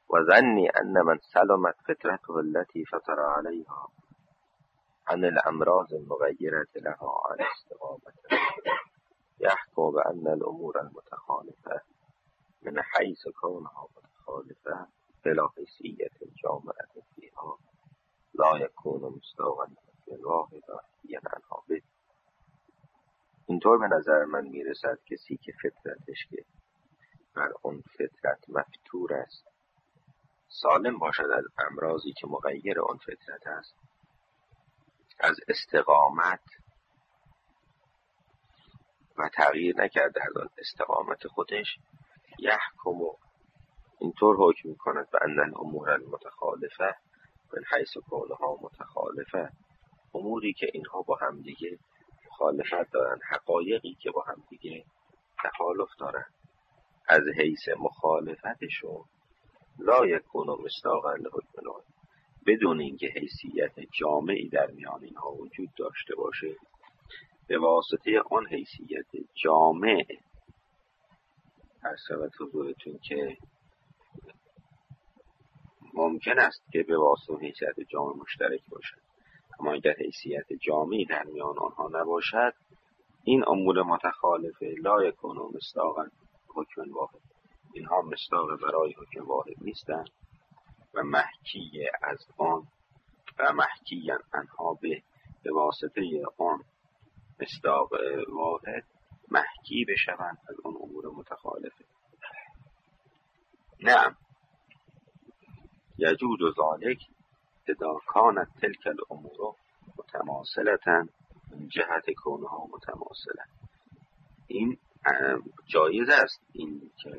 و ظنی ان من سلمت فطرته التي فطر عليها عن الامراض المغیرة لها عن استقامته یحکم بان الامور المتخالفة من حیث کونها متخالفة بلا حیثیت جامعة فیها لا یکون مستوغا واحد عنها به. اینطور به نظر من میرسد کسی که فطرتش که بر اون فطرت مفتور است، سالم باشد از امراضی که مغیر اون فطرت است، از استقامت و تغییر نکرده از آن استقامت خودش، یحکم اینطور حکم میکند به ان الامور المتخالفه من حیث کونها متخالفه، اموری که اینها با هم دیگه مخالفت دارن، حقایقی که با هم دیگه تخالف دارن، از حیث مخالفتشون لا یکون مصداقا لحکم الله، بدون اینکه حیثیت جامعی در میان اینها وجود داشته باشه، به واسطه آن حیثیت جامع عرض حضورتون که ممکن است که به واسطه حیثیت جامع مشترک باشد، اما اگر حیثیت جامعی در میان آنها نباشد، این امور متخالفه لا یکون مصداقا حکم واحد، اینها مصداق برای حکم واحد نیستند و محکی از آن و محکی انها به واسطه آن مصداق واحد محکی بشوند از آن امور متخالفه. نعم یجوز ذلک اذا کانت تلک الامور متماثلة من جهت کونها متماثلة، این جایز است این که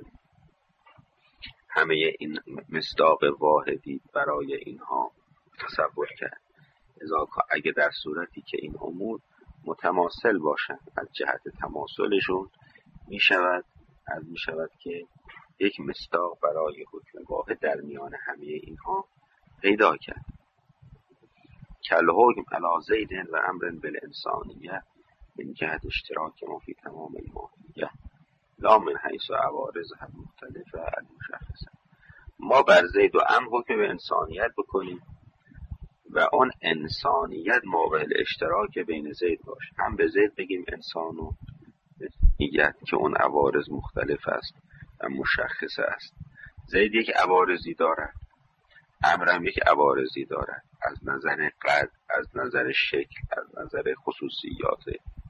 همه این مصداق واحدی برای اینها تصور کرد، اگه در صورتی که این امور متماثل باشند، از جهت تماثلشون می شود که یک مصداق برای حکم واحد در میان همه اینها پیدا کرد. کل حکم علی زید و امر بالانسانیه من جهت اشتراک ما فی تمام الماهیه لا من حیث عوارض هم مختلفه المشخصه. ما بر زید و امر حکم به انسانیت بکنیم و اون انسانیت موقع اشتراک بین زید باشه، هم به زید بگیم انسان و نیت که اون عوارض مختلف است و مشخصه است. زید یک عوارضی دارد، امر هم یک عوارضی دارد، از نظر قد، از نظر شکل، از نظر خصوصیات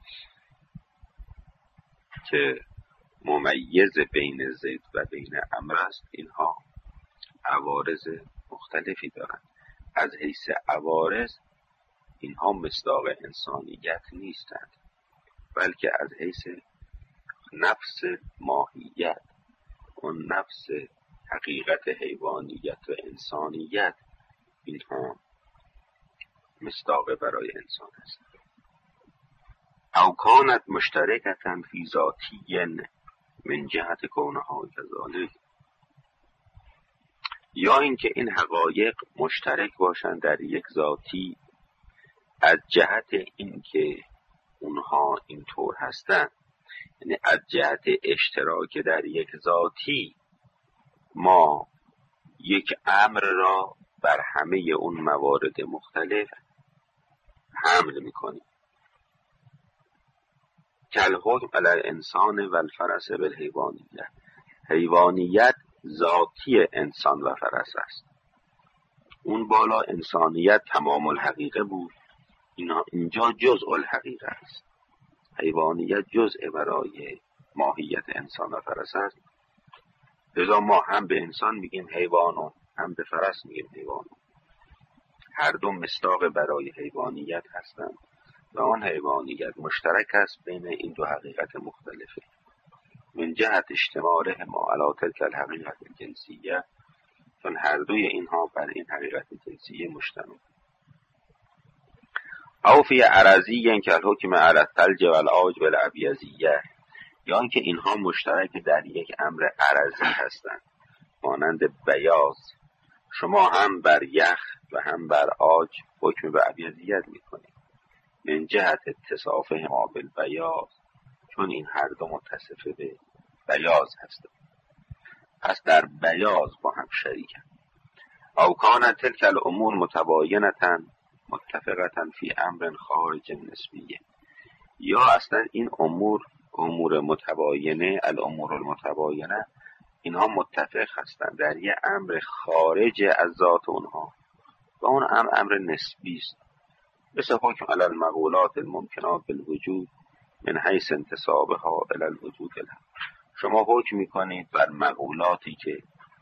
که ممیز بین زید و بین امر است، اینها عوارض مختلفی دارند. از حیث عوارض اینها مصداق انسانیت نیستند، بلکه از حیث نفس ماهیت، اون نفس حقیقت حیوانیت و انسانیت، اینها مصداق برای انسان است. او کانت مشترکتا فی ذاتی من جهت کونها کذالک، یا اینکه این حقایق مشترک باشند در یک ذاتی از جهت اینکه اونها اینطور هستند، یعنی از جهت اشتراک در یک ذاتی ما یک امر را بر همه اون موارد مختلف حمل میکنیم. کل حکم علی الانسان و الفرس بالحیوانیت، حیوانیت ذاتی انسان و فرس است، اون بالا انسانیت تمام الحقیقه بود، اینجا جزء الحقیقه است، حیوانیت جزء برای ماهیت انسان و فرس است. لذا ما هم به انسان میگیم حیوانو، هم به فرس میگیم حیوانو، هر دو مصداق برای حیوانیت هستند و آن حیوانیت مشترک است بین این دو حقیقت مختلفه من جهت اشتماله ما علی تلک الحقیقت الجنسیه، چون هر دوی اینها بر این حقیقت جنسیه مشتمل. او فی عرضی که الحکم علی الثلج و العاج و الابیضیه، یا اینکه اینها مشترک در یک امر عرضی هستند مانند بیاض، شما هم بر یخ و هم بر عاج حکم به ابیضیت میکنید من جهت اتصافهما بالبیاض، چون این هر دو متصف به بیاض هستند، پس در بیاض با هم شریکند. او کانت تلک الامور متباینة متفقة فی امر خارج نسبیه، یا اصلا این امور متباینه، الامور المتباینه، اینها متفق هستند در یه امر خارج از ذات اونها و اون امر نسبی است، مثل حکم علی المقولات الممکنات بالوجود من حیث انتسابها الی الوجود الحق. شما حکم میکنید بر مقولاتی که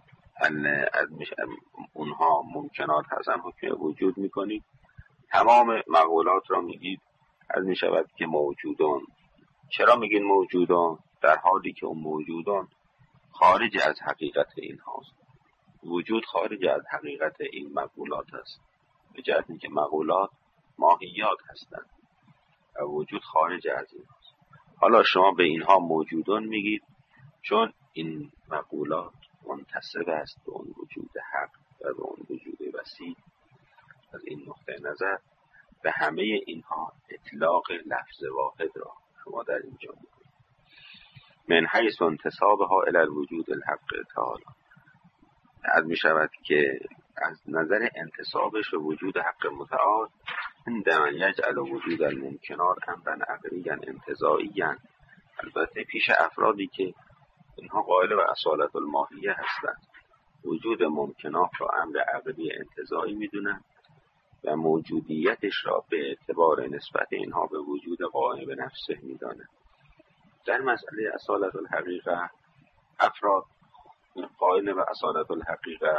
اونها ممکنات هستن، حکم وجود میکنید. تمام مقولات را میگید از میشود که موجودان. چرا میگین موجودان؟ در حالی که اون موجودان خارج از حقیقت این هاست. وجود خارج از حقیقت این مقولات است، به جهت اینکه مقولات ماهیات هستند و وجود خارج از این هاست. حالا شما به اینها موجودان میگید چون این مقولات منتسب است به اون وجود حق و به اون وجود وسیع. از این نقطه نظر به همه اینها اطلاق لفظ واحد را شما در اینجا میکنید. من حیث انتسابها الی الوجود الحق تعالی، از می شود که از نظر انتسابش به وجود حق متعال، عندما یجعل وجود الممکنات امرا عقلیا انتزاعیا، البته پیش افرادی که اینها قائل به اصالت الماهیه هستند، وجود ممکنات را امر عقلی انتزاعی میدونند و موجودیتش را به اعتبار نسبت اینها به وجود قائم به نفسه میدانند. در مسئله اصالت الحقیقه، افراد قائل به اصالت الحقیقه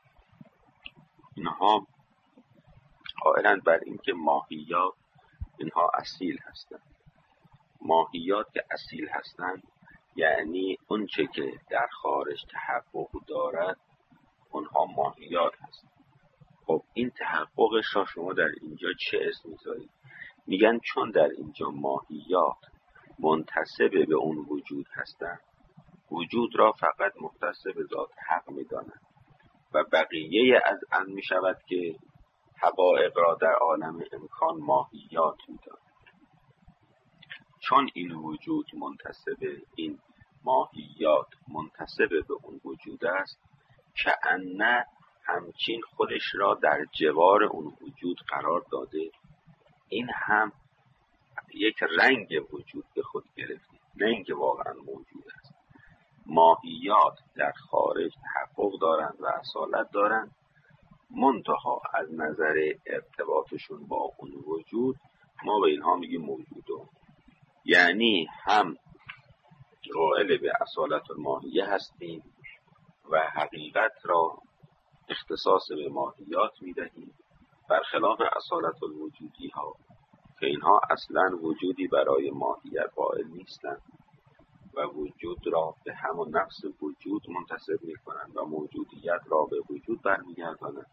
اینها قائلند بر اینکه ماهیات اینها اصیل هستند. ماهیات که اصیل هستند یعنی اون چه که در خارج تحقق دارد اونها ماهیات هستند. خب این تحققش را شما در اینجا چه اسم میذارید؟ میگن چون در اینجا ماهیات منتسب به اون وجود هستند، وجود را فقط مختص به ذات حق میدانند و بقیه از می شود که حقایق را در عالم امکان ماهیات میدانند. چون این وجود منتسب، این ماهیات منتسب به اون وجود است که انه همچین خودش را در جوار اون وجود قرار داده، این هم یک رنگ وجود به خود گرفته، نه اینکه واقعا موجود است. ماهیات در خارج تحقق دارند و اصالت دارند، منتها از نظر ارتباطشون با اون وجود ما به اینها میگیم موجودون. یعنی هم قائل به اصالت الماهیه هستیم و حقیقت را اختصاص به ماهیات میدهیم، برخلاف اصالت الوجودی ها که اینها اصلا وجودی برای ماهیت قائل نیستند و وجود را به همون نفس وجود منتسب میکنند و موجودیت را به وجود برمیگردانند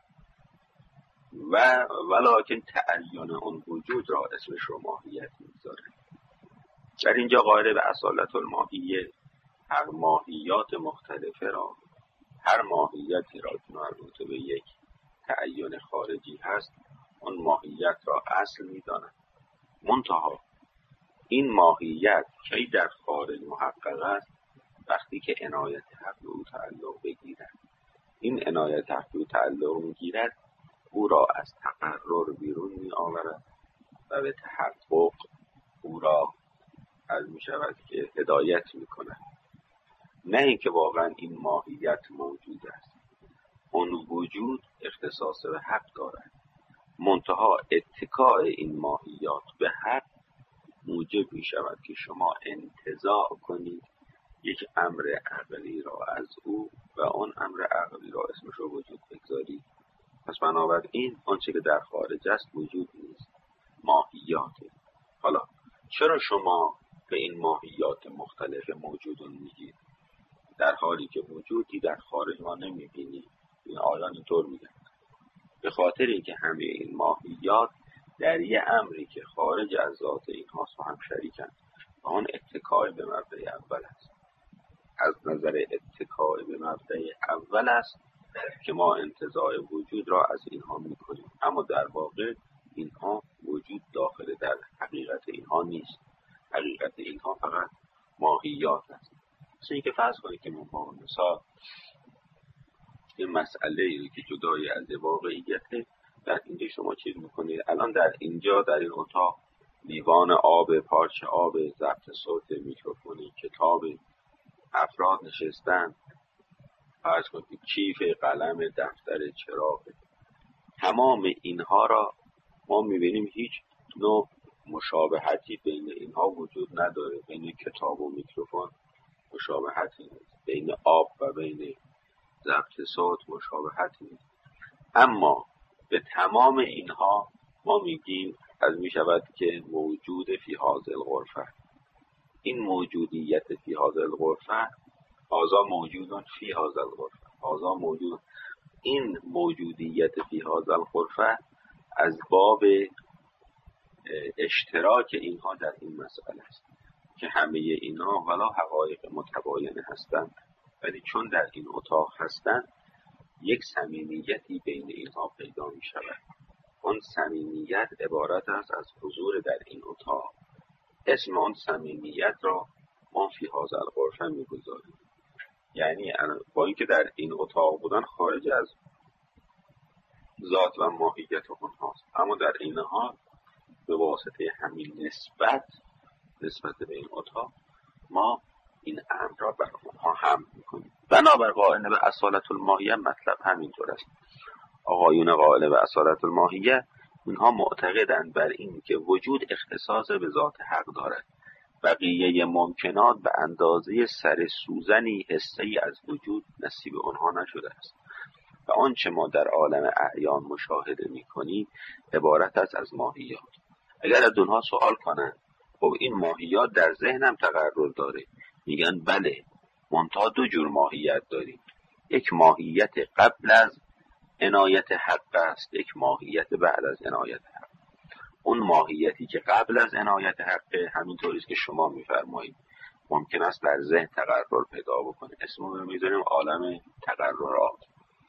و ولکن تعین اون وجود را اسمش رو ماهیت میذارند. در اینجا قائل به اصالت الماهیه، هر ماهیات مختلفه را، هر ماهیتی را که مربوط به یک تعین خارجی هست اون ماهیت را اصل میدانند. منتها این ماهیت کی در خارج محقق است؟ وقتی که عنایت حق او تعلق بگیرد. این عنایت حق او تعلق میگیرد، او را از تقرر بیرون می آورد و به تحقق او را از می شود که هدایت می کند. نه اینکه واقعا این ماهیت موجود است، اون وجود اختصاص به حق دارد، منتها اتکاء این ماهیات به حق موجب می شود که شما انتزاع کنید یک امر عقلی را از او و اون امر عقلی را اسمش رو وجود بگذارید. پس بنابراین آنچه که در خارج است وجود نیست، ماهیاته. حالا چرا شما به این ماهیات مختلف موجودون میگید در حالی که وجودی در خارج ما نمیبینید؟ این آیان اینطور میگن به خاطر اینکه همه این ماهیات در یه امری که خارج از ذات این هاست و هم شریکن و آن اتکای به مبدأ اول است. از نظر اتکای به مبدأ اول است که ما انتزاع وجود را از اینها میکنیم، اما در واقع اینها وجود داخل در حقیقت اینها نیست. حقیقت اینها فقط ماهیات است. مثل اینکه فرض کنید که ما با مثال یه مسئله ای که جدای از واقعیته. در اینجا شما چیز میکنید، الان در اینجا در این اتاق لیوان آب، پارچه آب، ضبط صوت، میکروفونی، کتاب، افراد نشستن، فرض کنید کیف، قلم، دفتر، چراغ، تمام اینها را ما میبینیم هیچ نوع مشابهتی بین اینها وجود نداره. بین کتاب و میکروفون مشابهتی نیست، بین آب و بین ضبط صوت مشابهتی نیست. اما به تمام اینها ما میگیم از میشود که موجود فی هذا الغرفه. این موجودیت فی هذا الغرفه، هذا موجود فی هذا الغرفه، هذا موجود، این موجودیت فی هذا الغرفه از باب اشتراک اینها در این مسئله است که همه اینها ولا حقایق متباینه هستند، ولی چون در این اتاق هستند یک صمیمیتی بین اینها پیدا می شود. اون صمیمیت عبارت است از حضور در این اتاق. اسم اون صمیمیت را ما فی هذا الغرفه می گذاریم. یعنی با اینکه در این اتاق بودن خارج از ذات و ماهیت اونهاست، اما در این حال به واسطه همین نسبت به این اتاق ما این امر را بر اونها حمل میکنیم. بنابر قائل به اصالت الماهیه مطلب همینطور است. آقایون قائل به اصالت الماهیه اینها معتقدند بر این که وجود اختصاص به ذات حق دارد. بقیه ممکنات به اندازه سر سوزنی حسی از وجود نصیب آنها نشده است و آنچه ما در عالم اعیان مشاهده می‌کنیم عبارت است از ماهیات. اگر از اونها سوال کنن خب این ماهیات در ذهنم تقرر داره، میگن بله، منتها دو جور ماهیت داریم. یک ماهیت قبل از عنایت حق است، یک ماهیت بعد از عنایت حق. اون ماهیتی که قبل از عنایت حق همینطوری است که شما میفرمایید ممکن است در ذهن تقرر پیدا بکنه، اسمو رو میذاریم عالم تقررات.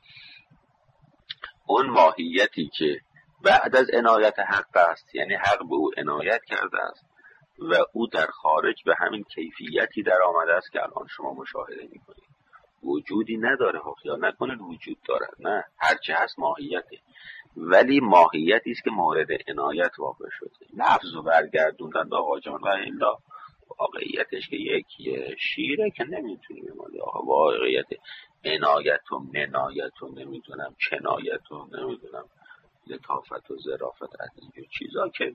اون ماهیتی که بعد از عنایت حق است، یعنی حق به او عنایت کرده است و او در خارج به همین کیفیتی در آمده است که الان شما مشاهده میکنید. وجودی نداره، خیال نکنید وجود دارد، نه، هرچه هست ماهیته، ولی ماهیتی است که مورد عنایت واقع شده. لفظ رو برگردوندن آقا جان و الا واقعیتش که یکیه، شیره که نمیتونیم واقعیت عنایت و منایت و نمیدونم کنایت و نمیدونم لطافت و ظرافت از اینجور چیزا که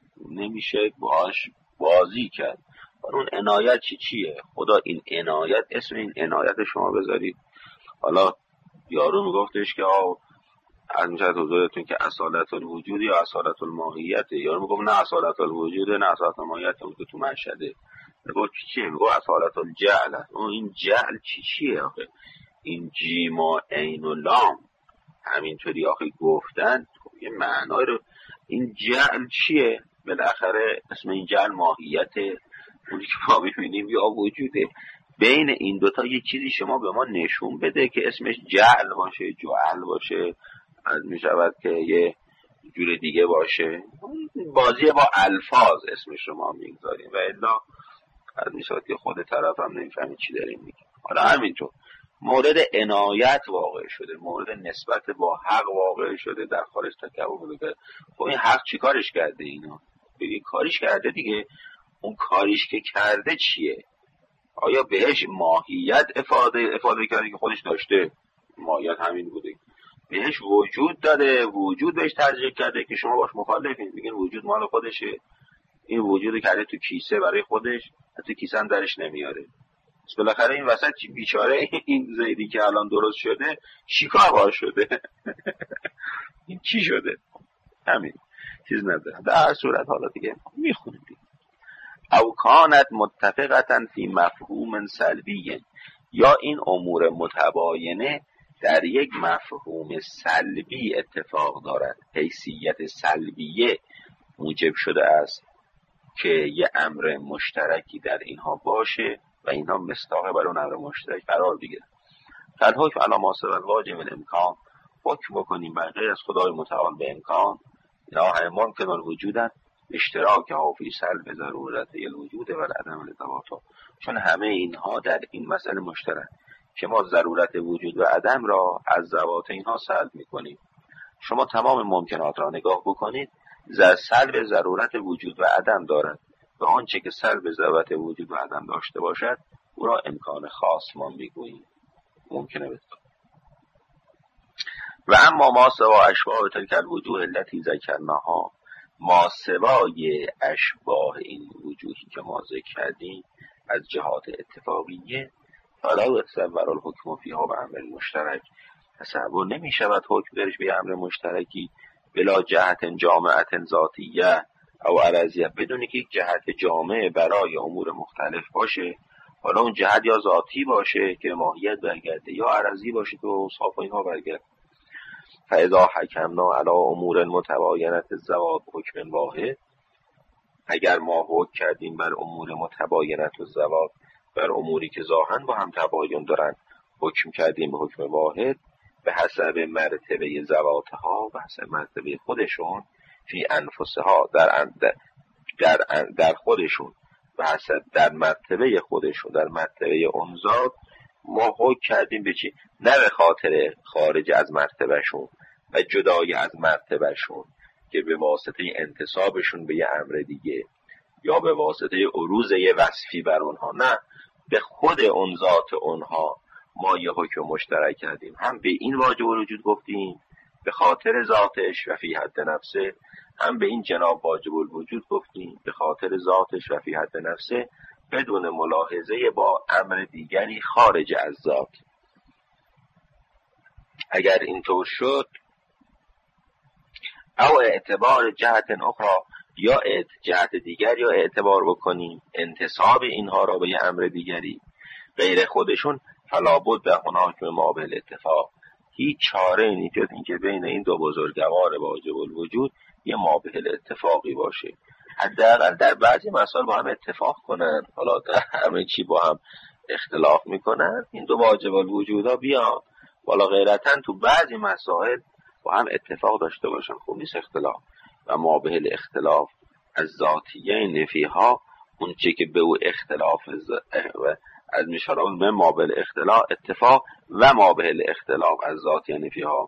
نمیشه باش بازی کرد. اون عنایت چیه؟ خدا این عنایت، اسم این عنایت شما بذارید. حالا یارو میگفتش که از میشد حضورتون که اصالت الوجود یا اصالت الماهیت، یارو میگفت نه اصالت الوجود نه اصالت الماهیت، اون که تو مشهده میگفت چیه؟ میگفت اصالت الجعل. اون این جعل چیه آخه؟ این جیم و عین و لام همینطوری آخه گفتن یه معنای رو. این جعل چیه؟ بالاخره اسم این جعل ماهیته، اونی که ما میبینیم یا وجوده. بین این دوتا یه چیزی شما به ما نشون بده که اسمش جعل باشه، جعل باشه، از میشود که یه جور دیگه باشه. بازی با الفاظ اسم شما میگذاریم و الا از میشود که خود طرف هم نمیفهمی چی داریم میگیم. حالا همینطور مورد عنایت واقع شده، مورد نسبت با حق واقع شده، در خارج تکبر بوده. خب این حق چی کارش کرده؟ اینا بگی کاریش کرده دیگه. اون کاریش که کرده چیه؟ آیا بهش ماهیت افاده کرده که خودش داشته؟ ماهیت همین بوده. بهش وجود داده، وجود بهش ترجیح کرده که شما باش مخالفین، میگین وجود مال خودشه. این وجود کرده تو کیسه برای خودش، تو کیسه هم درش نمیاره. بالاخره این وسط بیچاره این زیدی که الان درست شده شیکار باش شده. این چی شده؟ همین چیز نداره. در هر صورت حالا دیگه میخونیم دیگه. او کانت متفقتا فی مفهوم سلبی، یا این امور متباینه در یک مفهوم سلبی اتفاق دارد، حیثیت سلبیه موجب شده است که یه امر مشترکی در اینها باشه و اینها مصداق بر اون امر مشترک قرار بگیرن. فالحکم علی ما سوی الواجب الامکان، حکم بکنیم بر غیر از خدای متعال به امکان، لا ممکن الوجود اشتراک ها فی سلب ضرورت الوجود و عدم التواطؤ، چون همه اینها در این مسئله مشترک. که ما ضرورت وجود و عدم را از ذوات اینها سلب میکنیم. شما تمام ممکنات را نگاه بکنید، سلب ضرورت وجود و عدم دارد و آنچه که سلب ضرورت وجود و عدم داشته باشد او را امکان خاص ما میگوییم. ممکنه بسید. و اما ما سوا اشباه تلک الوجوه التي ذکرناها، ما سوای اشباه این وجوهی که ما ذکر کردیم از جهات اتفاقیه، فلا يتصور الحکم فیها به امر مشترک، تصور نمی شود حکم درش به امر مشترکی بلا جهت جامعت ذاتیه او عرضیه، بدون که یک جهت جامع برای امور مختلف باشه، حالا اون جهت یا ذاتی باشه که ماهیت برگرده یا عرضی باشه که اوصاف اینها برگرده. فاذا حکمنا علی امور متباینه الذوات حکم واحد، اگر ما حکم کردیم بر امور متباینه الذوات، بر اموری که ظاهرا با هم تباین دارن، حکم کردیم به حکم واحد به حسب مرتبه ذواتها، به حسب مرتبه خودشون، فی انفسها در خودشون، به حسب در مرتبه خودشون، در مرتبه اون ذات ما حکم کردیم به چی؟ نه به خاطر خارج از مرتبهشون و جدای از مرتبهشون که به واسطه انتصابشون به یه امر دیگه یا به واسطه عروض یه وصفی بر اونها، نه، به خود اون ذات اونها ما یه حکم مشترک کردیم. هم به این واجب الوجود گفتیم به خاطر ذاتش و فی حد نفسه، هم به این جناب واجب الوجود گفتیم به خاطر ذاتش و فی حد نفسه، بدون ملاحظه با امر دیگری خارج از ذات. اگر اینطور شد، او اعتبار جهت اخرى، یا جهت دیگر یا اعتبار بکنیم انتصاب اینها را به یه امر دیگری غیر خودشون، فلا بد هناک ما به الاتفاق، هیچ چاره نیست جز اینکه بین این دو بزرگوار واجب الوجود یه ما به الاتفاقی باشه. حداقل در بعضی مسائل با هم اتفاق کنن، حالا در همه چی با هم اختلاف میکنن، این دو واجب الوجود ها بیان والا غیرتن تو بعضی مسائل با هم اتفاق داشته باشن، خوب نیست اختلاف. و ما به الاختلاف از ذاتیه نفیها، اون چه که به او اختلاف از میشارم به ما به الاختلاف اتفاق و ما به الاختلاف از ذاتیه نفیها،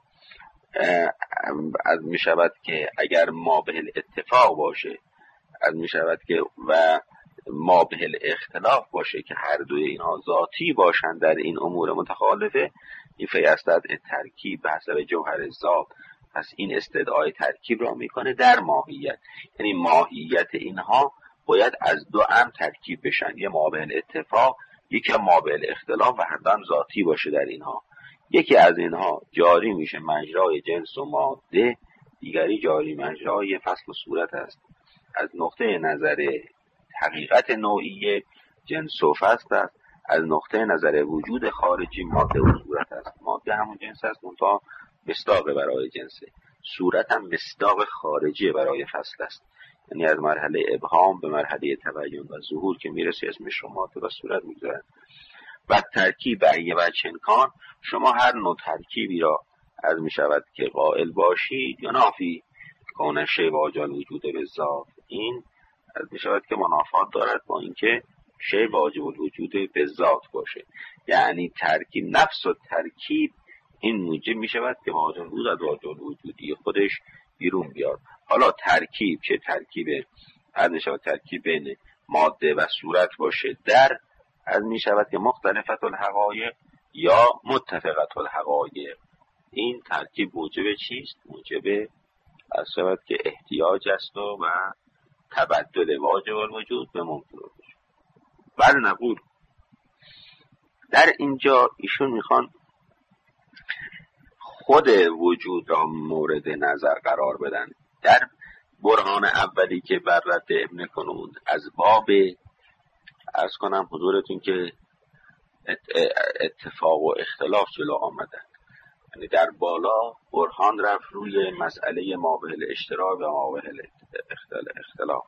از میشود که اگر ما به الاتفاق باشه، از میشود که و ما به الاختلاف باشه که هر دوی اینها ذاتی باشند در این امور متخالفه، این فیستد ترکیب به حسب جوهر ذات، پس این استدعای ترکیب را میکنه در ماهیت، یعنی ماهیت اینها باید از دو امر ترکیب بشن، یه ما به الاتفاق، یکی ما به الاختلاف و هم ذاتی باشه در اینها. یکی از اینها جاری میشه مجرای جنس و ماده، دیگری جاری مجرای فصل و صورت است. از نقطه نظر حقیقت نوعی جنس و فصل است، از نقطه نظر وجود خارجی ماده و صورت است. ماده همون جنس است، منتها مصداق برای جنسه، صورت هم مصداق خارجی برای فصل است، یعنی از مرحله ابهام به مرحله تبیین و ظهور که میرسه اسمش رو ماده و صورت میگذارن. و ترکیب ایه و چنکان، شما هر نوع ترکیبی را از میشود که قائل باشید یا نافی کونه شی واجب وجود به ذات، این از میشود که منافات دارد با اینکه شی واجب الوجود به ذات باشه، یعنی ترکیب نفس و ترکیب این موجب میشود که واجب الوجود از واجب الوجودی خودش بیرون بیاد. حالا ترکیب چه ترکیب از میشود ترکیب بین ماده و صورت باشه در از میشود که مختلفت الحقایق یا متفقت الحقایق، این ترکیب موجب چیست؟ موجب از شود که احتیاج است و تبدل واجب الوجود به ممکن الوجود. بله نقول در اینجا ایشون میخوان خود وجود را مورد نظر قرار بدن. در برهان اولی که بر رد ابن کنون از باب عرض کنم حضورتون که اتفاق و اختلاف جلو آمدن، یعنی در بالا برهان رفت روی مسئله ما به الاشتراک و ما به اختلاف.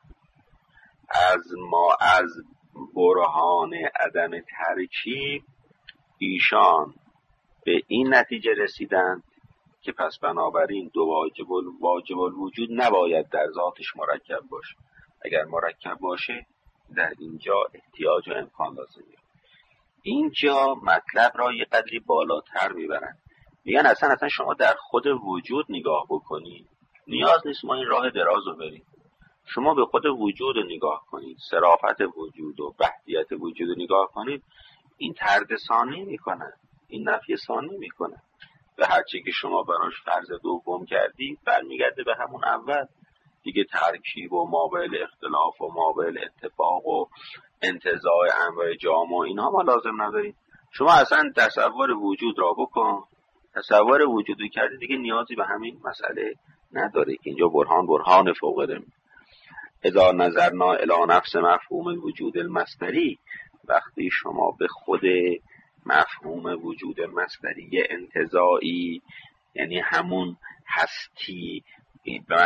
از برهان عدم ترکیب ایشان به این نتیجه رسیدند که پس بنابراین دو واجب الوجود نباید در ذاتش مرکب باشه. اگر مرکب باشه در اینجا احتیاج و امکان لازمه. اینجا مطلب را یه قدری بالاتر میبرن، میگن اصلا شما در خود وجود نگاه بکنید، نیاز نیست ما این راه دراز رو بریم. شما به خود وجود رو نگاه کنید، صرافت وجود و وحدیت وجود رو نگاه کنید، این طرد ثانی میکنه، این نفی ثانی میکنه. به هرچی که شما براش فرض دوم کردی برمیگرده به همون اول دیگه. ترکیب و مابعل اختلاف و مابعل اتفاق و انتزاع انواع جامع اینها ما لازم نداریم. شما اصلا تصور وجود را بکن، تصور وجود رو کردی دیگه نیازی به همین مسئله نداره که اینجا برهان فوق العاده. اذا نظرنا الی نفس مفهوم وجود المصدری، وقتی شما به خود مفهوم وجود مصدری انتزاعی، یعنی همون هستی به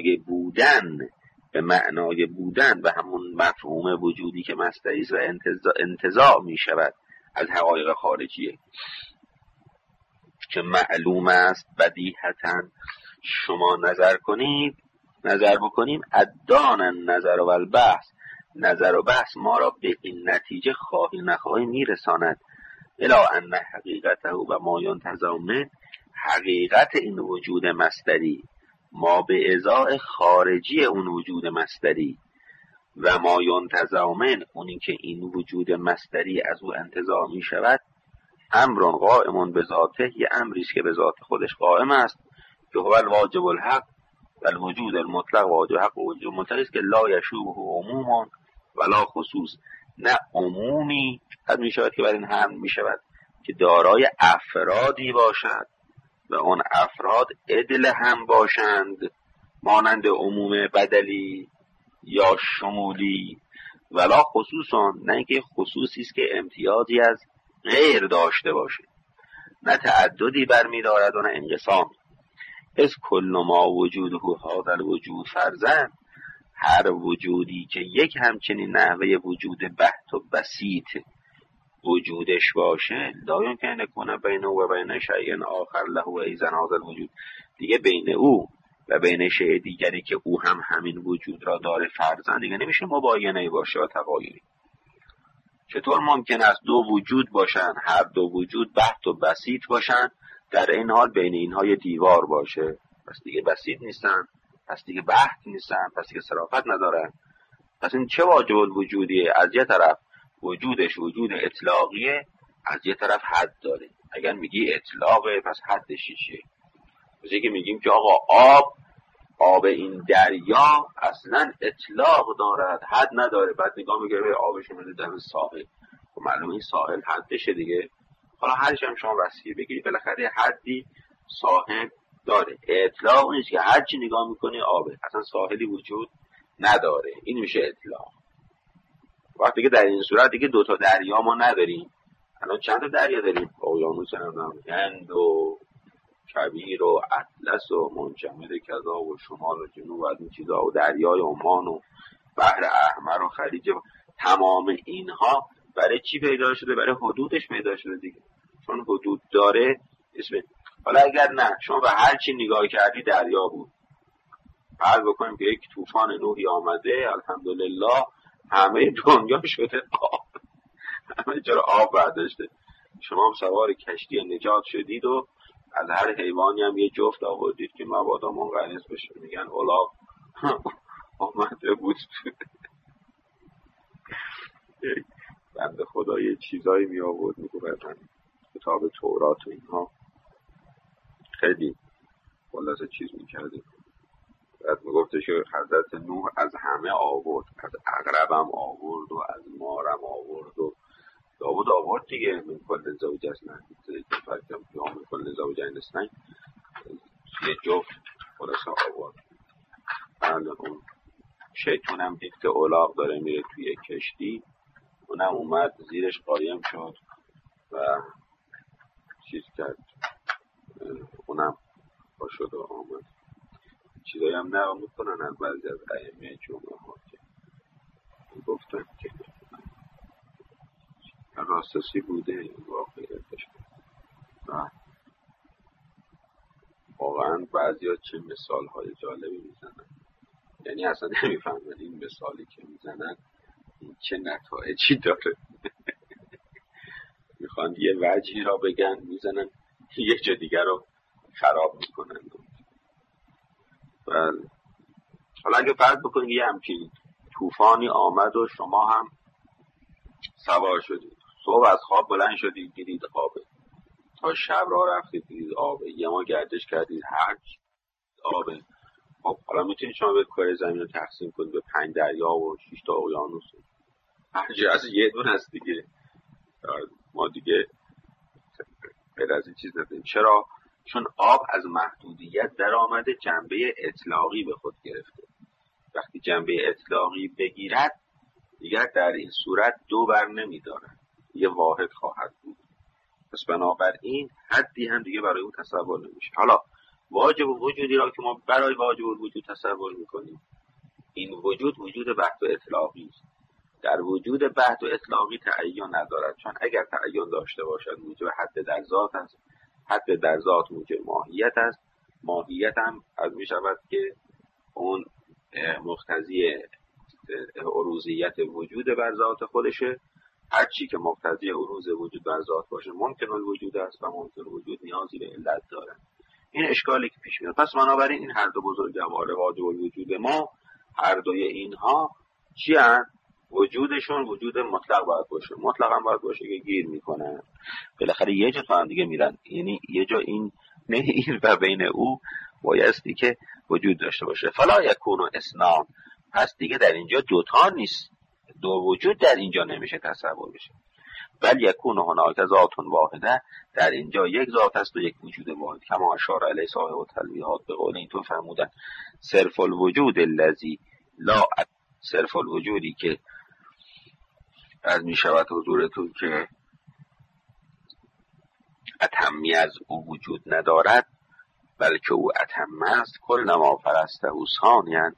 معنای بودن و همون مفهوم وجودی که مصدری است و انتزاع می شود از حقایق خارجیه که معلوم است بدیهةً، شما نظر بکنیم ادان نظر و البحث، نظر و بحث ما را به این نتیجه خواهی نخواهی میرساند الی ان حقیقته و ما ینتزع منه، حقیقت این وجود مصدری ما به ازای خارجی اون وجود مصدری و ما ینتزع من، اونی که این وجود مصدری از او انتزاع می شود، امر قائم به ذاته، یه امری است که به ذات خودش قائم است که هو الواجب الحق و الوجود المطلق، واجب حق و وجود مطلق است که لا یشوبه عموم ولا خصوص، نه عمومی قد می شود که بر این حمل می شود که دارای افرادی باشد و اون افراد عدل هم باشند مانند عموم بدلی یا شمولی، ولا خصوصان، نه اینکه خصوصی است که امتیازی از غیر داشته باشه، نه تعددی برمی دارد و نه انقسام. از کل ما وجوده هذا الوجود فرزن، هر وجودی که یک همچنین نحوه وجود بحت و بسیط وجودش باشه، لا یمکن یکون بینه و بین شیء آخر له ایضا هذا الوجود، دیگه بین او و بین شیء دیگری که او هم همین وجود را داره فرزن دیگه نمیشه مباینه باشه و تباینی. چطور ممکن است دو وجود باشن، هر دو وجود بحت و بسیط باشن، در این حال بین اینها یه دیوار باشه؟ پس دیگه بسیط نیستن، پس دیگه بحت نیستن، پس دیگه صرافت ندارن. پس این چه واجب الوجودیه؟ از یه طرف وجودش وجود اطلاقیه، از یه طرف حد داره. اگر میگی اطلاقه پس حدش چیه؟ مثل که میگیم که آقا آب این دریا اصلا اطلاق دارد، حد نداره، بعد نگاه میگه به آبش میاد دم ساحل، خب معلومه این ساحل حدشه دیگه. حالا هرچی هم شما وسیع بگیری بالاخره حدی صاحب داره. اطلاق نیست که هرچی نگاه میکنی آبه، اصلا ساحلی وجود نداره، این میشه اطلاق. وقتی که در این صورت دیگه دوتا دریا ما نداریم. الان چند تا دریا داریم؟ اقیانوس هند و کبیر و اطلس و منجمد کذا و شمال و جنوب و از این چیزا و دریای عمان و بحر احمر و خلیج. تمام اینها برای چی پیدا شده؟ برای حدودش پیدا شده دیگه، چون حدود داره اسم. حالا اگر نه شما به هر چی نگاه کردی دریا بود، فرض بکنیم که یک طوفان نوحی آمده، الحمدلله همه دنیا شده آب، همه جا آب برداشته، شما سوار کشتی نجات شدید و از هر حیوانی هم یه جفت آوردید که مبادا منقرض بشه، میگن الاغ آمده بود. بنده خدا یه چیزایی می آورد میگفتن کتاب تورات و اینها خیلی خلاصه چیز میکردیم. بعد میگفته که حضرت نوح از همه آورد، از عقربم آورد و از مارم آورد و داود آورد دیگه، من کل زوج اسنن فرقم یا من کل زوج اسنن یه جفت خلاصه آورد. بعد اون شیطونم دید که الاغ داره میره توی کشتی، اونم اومد زیرش قایم شد و چیز کرد، اونم با شد و آمد. چیزایی هم نقل میکنن از بعضی از ائمه جمعه ها که گفتن که راستسی بوده این واقعیتش. واقعا بعضی ها چه مثال های جالبی میزنن، یعنی اصلا نمیفهمن این مثالی که میزنن این چه نتایجی داره. میخوان یه وجهی را بگن میزنن یه جا دیگر رو خراب میکنن. حالا اگه فرض بکنید یه همچین طوفانی آمد و شما هم سوار شدید، صبح از خواب بلند شدید دیدید آبه، تا شب راه رفتید دیدید آبه، یه ما گردش کردید هر آبه. خب حالا میتونید شما به کره زمین رو تقسیم کنید به 5 دریا و 6 تا اقیانوس، هر جا از یه دون هست دیگه. ما دیگه غیر از این چیز نداریم. چرا؟ چون آب از محدودیت در آمده، جنبه اطلاقی به خود گرفته. وقتی جنبه اطلاقی بگیرد دیگر در این صورت دو بر نمیدارد، یه واحد خواهد بود. پس بنابراین حدی هم دیگه برای اون تصور نمیشه. حالا واجب وجودی را که ما برای واجب وجود تصور میکنیم، این وجود بحث و اطلاقی است. در وجود بحث و اطلاقی تعین ندارد، چون اگر تعین داشته باشد موجب حد در ذات است، حد در ذات موجب ماهیت است، ماهیت هم از می شود که اون مقتضی عروضیت وجود بر ذات خودشه. هر چی که مقتضی عروض وجود بر ذات باشه ممکن الوجود است و ممکن الوجود نیازی به علت داره. این اشکالی که پیش میاد. پس بنابراین این هر دو بزرگوار واجب الوجود ما، هر دوی اینها چی هست؟ وجودشون وجود مطلق باید باشه. مطلق هم باید باشه که گیر میکنن بالاخره یه جا تو هم دیگه میرن، یعنی یه جا این نهیر و بین او بایستی که وجود داشته باشه. فلا یکون اثنان، پس دیگه در اینجا دوتا نیست، دو وجود در اینجا نمیشه تصور بشه. بل یکون هناک ذات واحده، در اینجا یک ذات است و یک وجود واحد. کما اشار علیه صاحب التلویحات به قول این تو فرمودن صرف الوجود الذی لا، صرف الوجودی که از می شود حضورتون که اتمی از او وجود ندارد، بلکه او اتم است. کل نما فرسته او ثانیاً،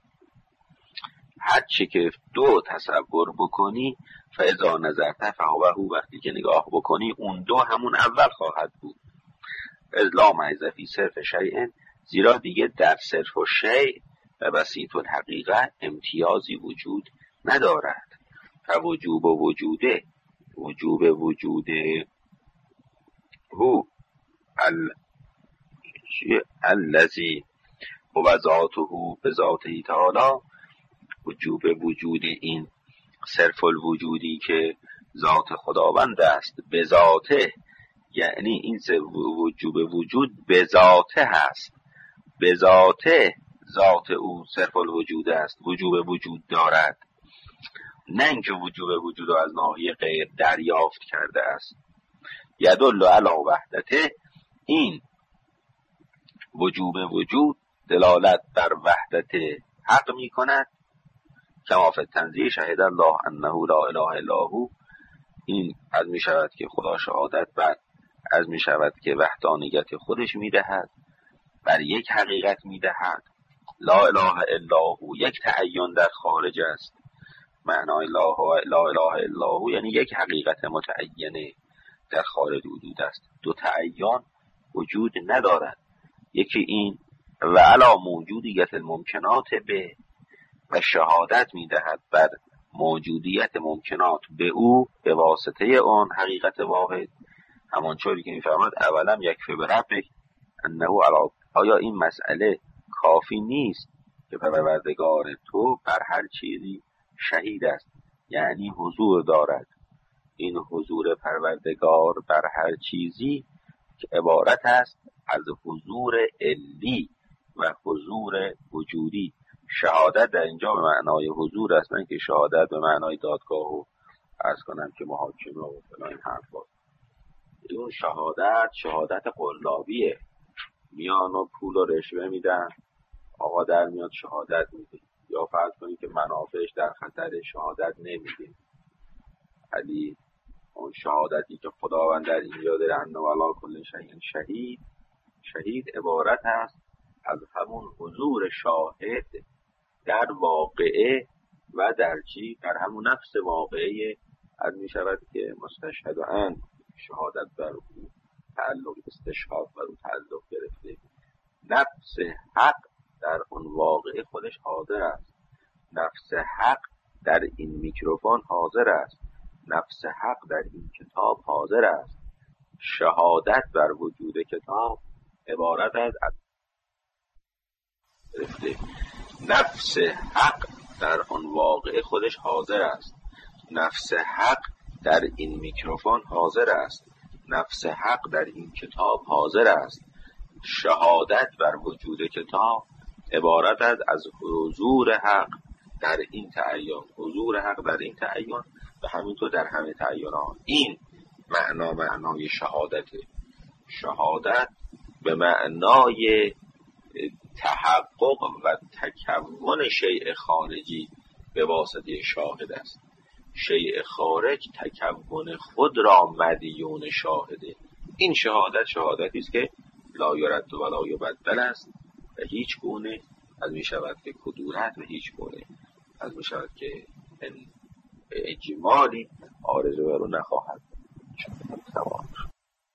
هر چی که دو تصور بکنی فاذا نظرت فهو، وقتی که نگاه بکنی اون دو همون اول خواهد بود. از لا معیز فی صرف شیء، زیرا دیگه در صرف و شیء و بسیط الحقیقه امتیازی وجود ندارد. فوجوب وجوده، وجوب وجوده هو الذی هو ذاته بذاته تعالی، وجوب وجود این صرف الوجودی که ذات خداوند است به ذاته، یعنی این وجوب وجود به ذاته هست، به ذاته ذات او صرف الوجود است، وجوب وجود دارد، نه اینکه وجوب وجود رو از ناحیه غیر دریافت کرده است. یدل علی وحدته، این وجوب وجود دلالت بر وحدت حق می کند. کما فی التنزیه شهد الله انه لا اله الا هو، این از می شود که خدا شهادت بر از می شود که وحدانیت خودش می دهد، بر یک حقیقت می دهد. لا اله الا هو یک تعین در خارج است، معنای لا اله الا هو یعنی یک حقیقت متعینه در خارج وجود است. دو تعین وجود ندارد، یکی این و علا موجودیت الممکنات به، و شهادت میدهد بر موجودیت ممکنات به او به واسطه آن حقیقت واحد. همانطوری که میفرماد اولم یکفی بربک انه علا، آیا این مسئله کافی نیست که پروردگار تو بر هر چیزی شهید است، یعنی حضور دارد. این حضور پروردگار بر هر چیزی که عبارت است از حضور علی و حضور وجودی. شهادت در اینجا به معنای حضور است، نه که شهادت به معنای دادگاه و عرض کنم که محاکمه و فلان این حرفا. اون شهادت قلابیه، میان و پول و رشوه میدن، آقا در میاد شهادت میده، یا فرض کنید که منافعش در خطر شهادت نمیده. علی اون شهادتی که خداوند در اینجا داره انه علی کل شیء شهید، شهید عبارت است از همون حضور شاهد در واقعه و در چی؟ در همون نفس واقعه. از می شود که مستشهد و ان شهادت بر او تعلق، استشهاد بر او تعلق گرفته. نفس حق در اون واقعه خودش حاضر است، نفس حق در این میکروفون حاضر است. نفس حق در این کتاب حاضر است. شهادت بر وجود کتاب عبارت از نفس حق در آن واقع خودش حاضر است. نفس حق در این میکروفون حاضر است. نفس حق در این کتاب حاضر است. شهادت بر وجود کتاب عبارت از حضور حق در این تعین، حضور حق در این تعین و همینطور در همه تعینات. این معنای شهادته. شهادت به معنای تحقق و تکون شیء خارجی به واسطه شاهد است. شیء خارج تکون خود را مدیون شاهده. این شهادت شهادتی است که لا یرد و لا یبدل است و هیچ گونه از می شود که کدورت و هیچ گونه از می شود که اجمالی آرزو رو نخواهد. تمام.